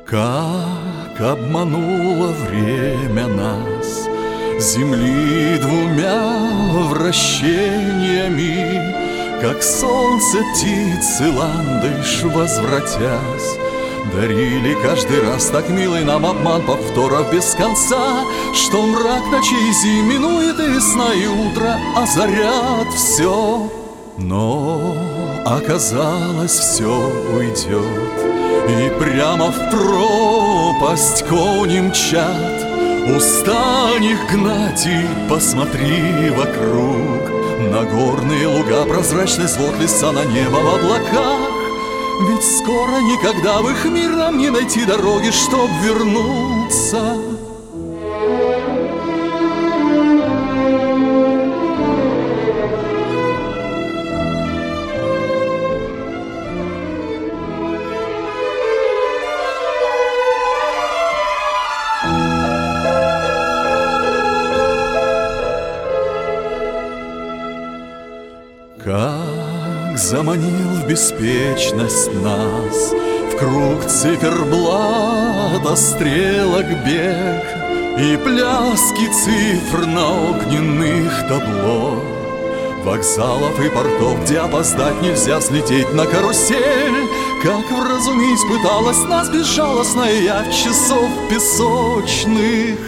Как обмануло время нас Земли двумя вращениями, как солнце птицы ландыш, возвратясь, дарили каждый раз так милый нам обман повторов без конца, что мрак ночи зиминует и сна и утро озарят все. Но оказалось, все уйдет, и прямо в пропасть кони мчат. Устань их гнать и посмотри вокруг, на горные луга прозрачный свод леса, на небо в облаках. Ведь скоро никогда в их мир нам не найти дороги, чтоб вернуться. Как заманил в беспечность нас в круг циферблата стрелок бег и пляски цифр на огненных табло, вокзалов и портов, где опоздать нельзя, слететь на карусель. Как вразумить пыталась нас безжалостная явь часов песочных.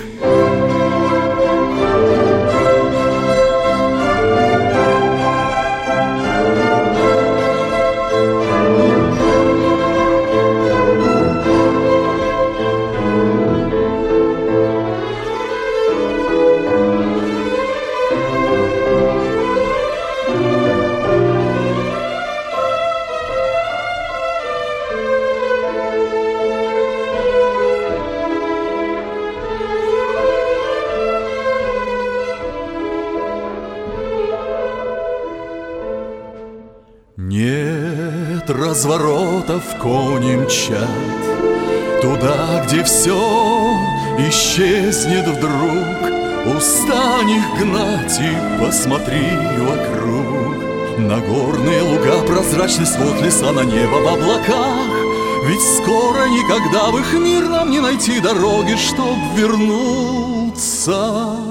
Нет разворотов, кони мчат туда, где все исчезнет вдруг. Устань их гнать и посмотри вокруг, на горные луга прозрачный свод леса, на небо в облаках. Ведь скоро никогда в их мир нам не найти дороги, чтоб вернуться.